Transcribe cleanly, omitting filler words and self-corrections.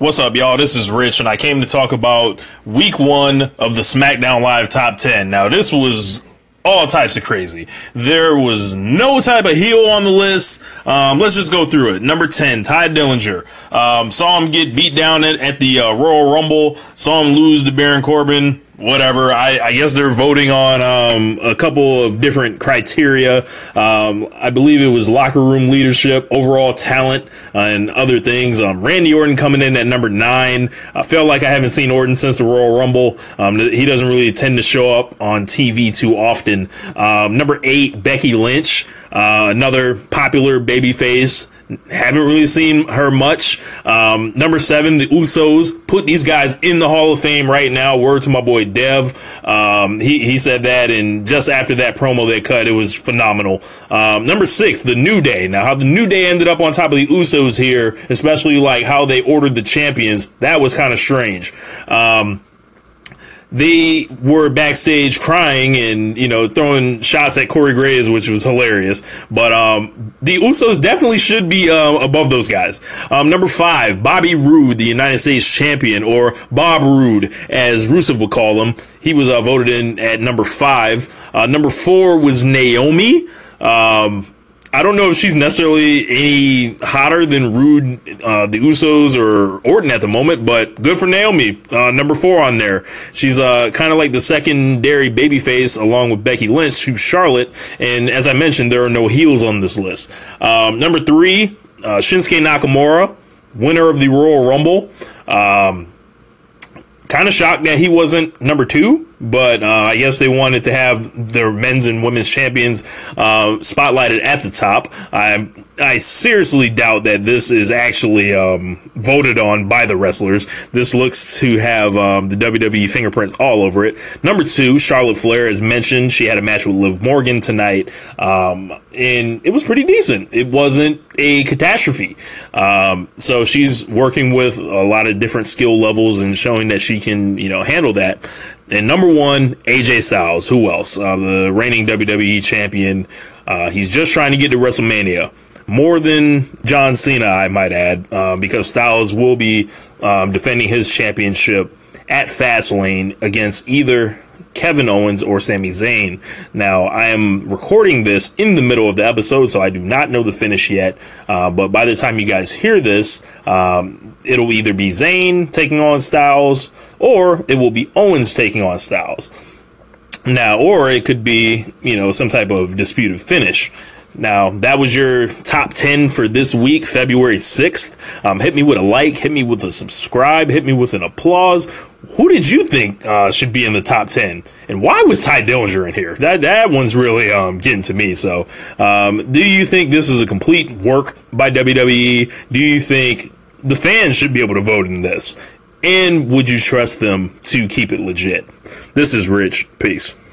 What's up, y'all? This is Rich, and I came to talk about week 1 of the SmackDown Live Top 10. Now, this was all types of crazy. There was no type of heel on the list. Let's just go through it. Number 10, Tye Dillinger. Saw him get beat down at the Royal Rumble. Saw him lose to Baron Corbin. Whatever. I guess they're voting on a couple of different criteria. I believe it was locker room leadership, overall talent, and other things. Randy Orton coming in at number 9. I feel like I haven't seen Orton since the Royal Rumble. He doesn't really tend to show up on TV too often. Number 8, Becky Lynch, another popular babyface. Haven't really seen her much. Number 7, the Usos. Put these guys in the Hall of Fame right now. Word to my boy Dev. He said that, and just after that promo they cut, it was phenomenal. Number 6, the New Day. Now, how the New Day ended up on top of the Usos here, especially like how they ordered the champions, that was kind of strange. They were backstage crying and, throwing shots at Corey Graves, which was hilarious. But the Usos definitely should be above those guys. Number 5, Bobby Roode, the United States champion, or Bob Roode, as Rusev would call him. He was voted in at number 5. Number 4 was Naomi. I don't know if she's necessarily any hotter than Rude, the Usos, or Orton at the moment, but good for Naomi. Number 4 on there. She's kind of like the secondary babyface along with Becky Lynch to Charlotte. And as I mentioned, there are no heels on this list. Number 3, Shinsuke Nakamura, winner of the Royal Rumble. Kind of shocked that he wasn't number 2, but I guess they wanted to have their men's and women's champions spotlighted at the top. I seriously doubt that this is actually voted on by the wrestlers. This looks to have the WWE fingerprints all over it. Number 2, Charlotte Flair, as mentioned, she had a match with Liv Morgan tonight, and it was pretty decent. It wasn't a catastrophe. So she's working with a lot of different skill levels and showing that she can, handle that. And number 1, AJ Styles. Who else? The reigning WWE champion. He's just trying to get to WrestleMania. More than John Cena, I might add, because Styles will be defending his championship at Fastlane against either Kevin Owens or Sami Zayn. Now, I am recording this in the middle of the episode, so I do not know the finish yet. But by the time you guys hear this, it'll either be Zayn taking on Styles, or it will be Owens taking on Styles. Now, or it could be, some type of disputed finish. Now, that was your top 10 for this week, February 6th. Hit me with a like, hit me with a subscribe, hit me with an applause. Who did you think should be in the top 10? And why was Tye Dillinger in here? That one's really getting to me. So, do you think this is a complete work by WWE? Do you think the fans should be able to vote in this? And would you trust them to keep it legit? This is Rich. Peace.